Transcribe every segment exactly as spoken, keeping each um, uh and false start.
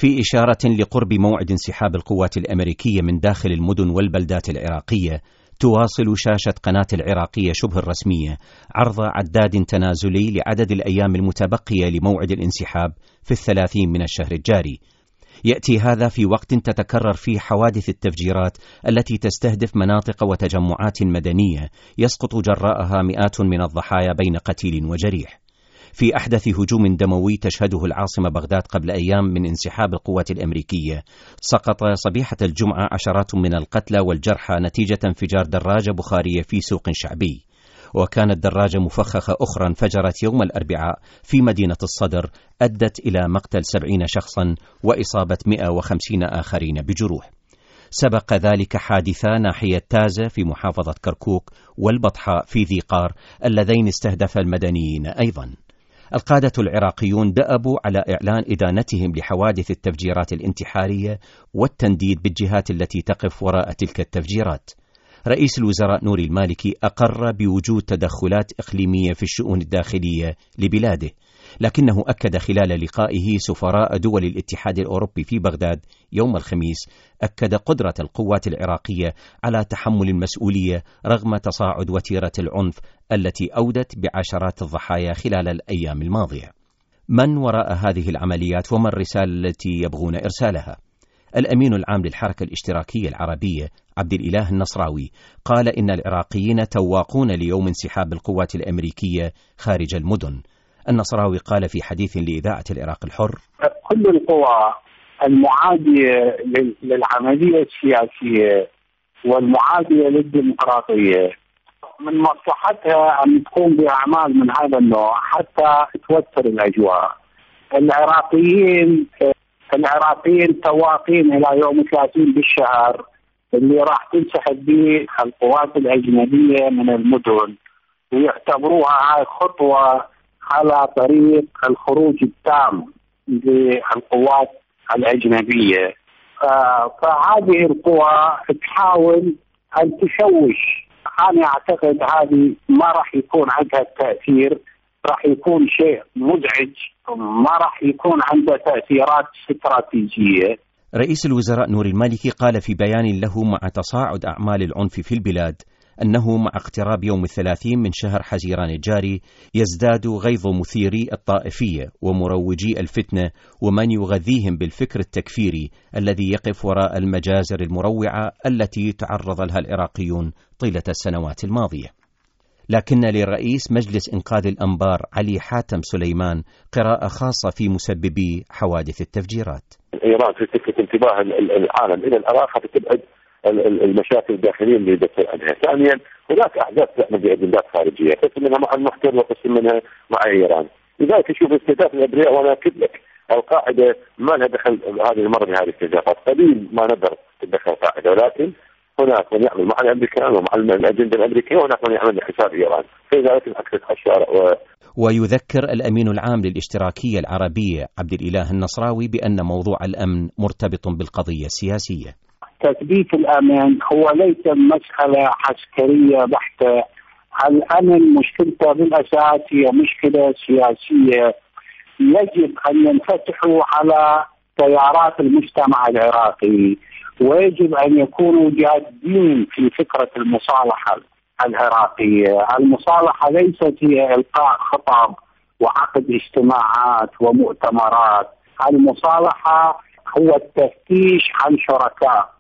في إشارة لقرب موعد انسحاب القوات الأمريكية من داخل المدن والبلدات العراقية، تواصل شاشة قناة العراقية شبه الرسمية عرض عداد تنازلي لعدد الأيام المتبقية لموعد الانسحاب في الثلاثين من الشهر الجاري. يأتي هذا في وقت تتكرر فيه حوادث التفجيرات التي تستهدف مناطق وتجمعات مدنية يسقط جراءها مئات من الضحايا بين قتيل وجريح. في أحدث هجوم دموي تشهده العاصمة بغداد قبل أيام من انسحاب القوات الأمريكية، سقط صبيحة الجمعة عشرات من القتلى والجرحى نتيجة انفجار دراجة بخارية في سوق شعبي. وكانت دراجة مفخخة أخرى انفجرت يوم الأربعاء في مدينة الصدر أدت إلى مقتل سبعين شخصا وإصابة مئة وخمسين آخرين بجروح. سبق ذلك حادثا ناحية تازة في محافظة كركوك والبطحاء في ذي قار اللذين استهدف المدنيين أيضا. القادة العراقيون دأبوا على إعلان إدانتهم لحوادث التفجيرات الانتحارية والتنديد بالجهات التي تقف وراء تلك التفجيرات. رئيس الوزراء نوري المالكي أقر بوجود تدخلات إقليمية في الشؤون الداخلية لبلاده، لكنه أكد خلال لقائه سفراء دول الاتحاد الأوروبي في بغداد يوم الخميس أكد قدرة القوات العراقية على تحمل المسؤولية رغم تصاعد وتيرة العنف التي أودت بعشرات الضحايا خلال الأيام الماضية. من وراء هذه العمليات وما الرسالة التي يبغون إرسالها؟ الأمين العام للحركة الاشتراكية العربية عبد الإله النصراوي قال إن العراقيين تواقون ليوم انسحاب القوات الأمريكية خارج المدن. النصراوي قال في حديث لإذاعة العراق الحر: كل القوى المعادية للعملية السياسية والمعادية للديمقراطية من مصلحتها أن تقوم بأعمال من هذا النوع حتى توتر الأجواء. العراقيين العراقيين تواقين إلى يوم ثلاثين بالشهر اللي راح تنسحب به القوات الأجنبية من المدن، ويعتبروها هاي خطوة على طريق الخروج التام للقوات الأجنبية. فهذه القوى تحاول أن تشوش. أنا أعتقد هذه ما راح يكون عندها تأثير، راح يكون شيء مزعج، ما راح يكون عنده تأثيرات استراتيجية. رئيس الوزراء نوري المالكي قال في بيان له مع تصاعد أعمال العنف في البلاد أنه مع اقتراب يوم الثلاثين من شهر حزيران الجاري يزداد غيظ مثيري الطائفية ومروجي الفتنة ومن يغذيهم بالفكر التكفيري الذي يقف وراء المجازر المروعة التي تعرض لها العراقيون طيلة السنوات الماضية. لكن للرئيس مجلس إنقاذ الأنبار علي حاتم سليمان قراءة خاصة في مسببي حوادث التفجيرات. إيران تلفت انتباه العالم إلى العراق حتى تبعد المشاكل الداخلية اللي بتصير عنها. ثانيا هناك أحداث تعمل بأجندات خارجية، قسم منها مع المحتل وقسم منها مع إيران. لذلك تشوف استهداف الأبرياء، وأنا أكد لك القاعدة ما لها دخل هذه المرة بهذه الاستهدافات، قليل ما نقدر تدخل القاعدة، ولكن هناك من يعمل مع الأمريكان ومع الأجندة الأمريكية، وهناك من يعمل لحساب إيران. فلذلك العكس الشارع و... ويذكر الأمين العام للاشتراكية العربية عبد الإله النصراوي بأن موضوع الأمن مرتبط بالقضية السياسية. تثبيت الأمن هو ليس مسألة عسكرية بحتة. الأمن مشكلته بالأساس هي مشكلة سياسية. يجب أن ينفتحوا على تيارات المجتمع العراقي، ويجب أن يكونوا جادين في فكرة المصالحة العراقية. المصالحة ليست هي إلقاء خطاب وعقد اجتماعات ومؤتمرات. المصالحة هو التفتيش عن شركاء.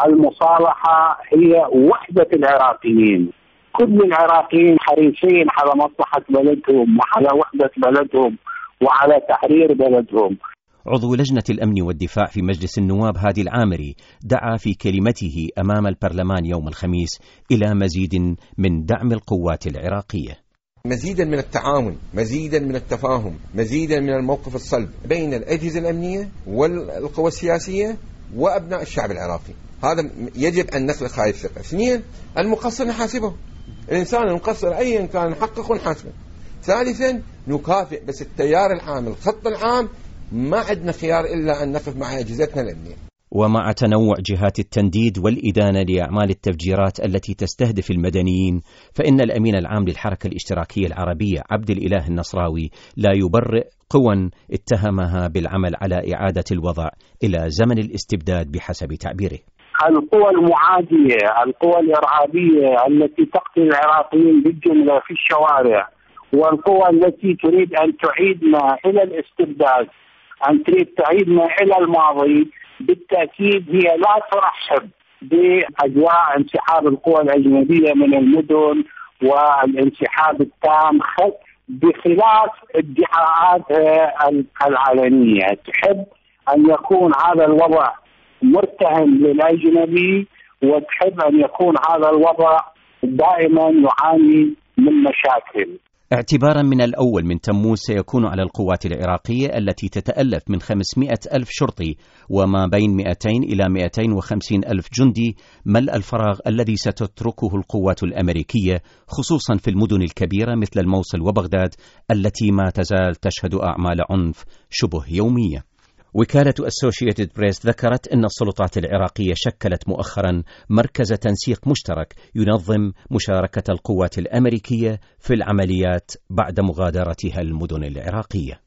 المصالحة هي وحدة العراقيين. كل العراقيين حريصين على مصلحة بلدهم وعلى وحدة بلدهم وعلى تحرير بلدهم. عضو لجنة الأمن والدفاع في مجلس النواب هادي العامري دعا في كلمته أمام البرلمان يوم الخميس إلى مزيد من دعم القوات العراقية، مزيدا من التعاون، مزيدا من التفاهم، مزيدا من الموقف الصلب بين الأجهزة الأمنية والقوى السياسية وأبناء الشعب العراقي. هذا يجب أن نخلق هذه الثقة. اثنين، المقصر نحاسبه، الإنسان المقصر أيا كان نحقق ونحاسبه. ثالثا، نكافئ، بس التيار العام الخط العام ما عندنا خيار إلا أن نقف مع أجهزتنا الأمنية. ومع تنوع جهات التنديد والإدانة لأعمال التفجيرات التي تستهدف المدنيين، فإن الأمين العام للحركة الاشتراكية العربية عبد الإله النصراوي لا يبرئ قوى اتهمها بالعمل على إعادة الوضع إلى زمن الاستبداد بحسب تعبيره. القوى المعادية، القوى الإرهابية التي تقتل العراقيين بالجملة في الشوارع، والقوى التي تريد أن تعيدنا إلى الاستبداد، أن تريد تعيدنا إلى الماضي، بالتأكيد هي لا ترحب بأجواء انسحاب القوى الأجنبية من المدن والانسحاب التام، بخلاف ادعاءاتها العلنية. تحب أن يكون هذا الوضع مرتهن للأجنبي، وتحب أن يكون هذا الوضع دائما يعاني من مشاكل. اعتبارا من الأول من تموز سيكون على القوات العراقية التي تتألف من خمسمائة ألف شرطي وما بين مئتين إلى مئتين وخمسين ألف جندي ملء الفراغ الذي ستتركه القوات الأمريكية، خصوصا في المدن الكبيرة مثل الموصل وبغداد التي ما تزال تشهد أعمال عنف شبه يومية. وكالة أسوشيتد بريس ذكرت أن السلطات العراقية شكلت مؤخرا مركز تنسيق مشترك ينظم مشاركة القوات الأمريكية في العمليات بعد مغادرتها المدن العراقية.